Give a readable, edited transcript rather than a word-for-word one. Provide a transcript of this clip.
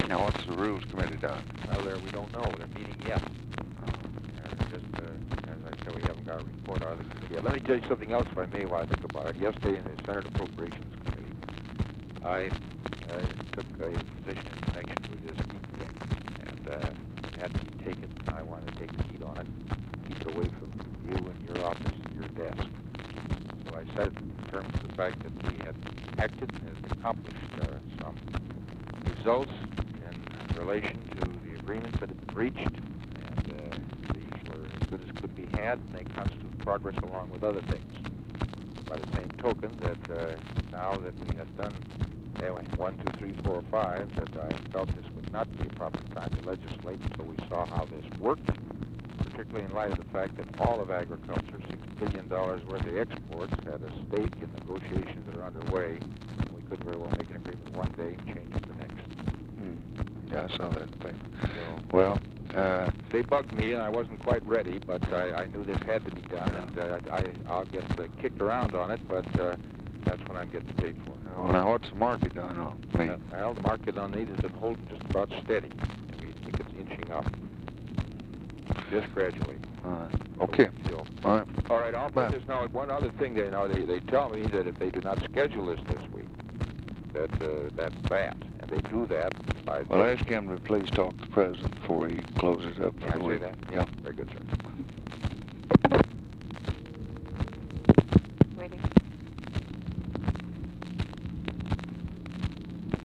Now, what's the Rules Committee done? Well, we don't know. They're meeting yet. Just, as I said, we haven't got a report out of the committee yet. Let me tell you something else, if I may, while I think about it. Yesterday in the Senate Appropriations Committee, I took a position in connection with this heat thing, and it had to be taken. I wanted to take the heat on it, keep it away from you and your office and your desk. So I said it in terms of the fact that we had acted and accomplished some results in relation to the agreements that had been reached, and these were as good as could be had, and they constitute progress along with other things. By the same token, that now that we have done 1, 2, 3, 4, 5, that I felt this would not be a proper time to legislate until we saw how this worked, particularly in light of the fact that all of agriculture, $6 billion worth of exports, had a stake in negotiations that are underway. We could very well make an agreement one day and change it the next. Yeah, I saw that thing. So, well, they bugged me, and I wasn't quite ready, but I knew this had to be done, and I'll get kicked around on it, but that's what I'm getting paid for. well, now, what's the market done on? Well, the market on these has been holding just about steady. We think it's inching up, just gradually. Okay. All right. All right, I'll put this now. One other thing, they tell me that if they do not schedule this week, that's bad, and they do that by... Well, ask him to please talk to the president before he closes up for the week. That? Yeah. Very good, sir. Waiting.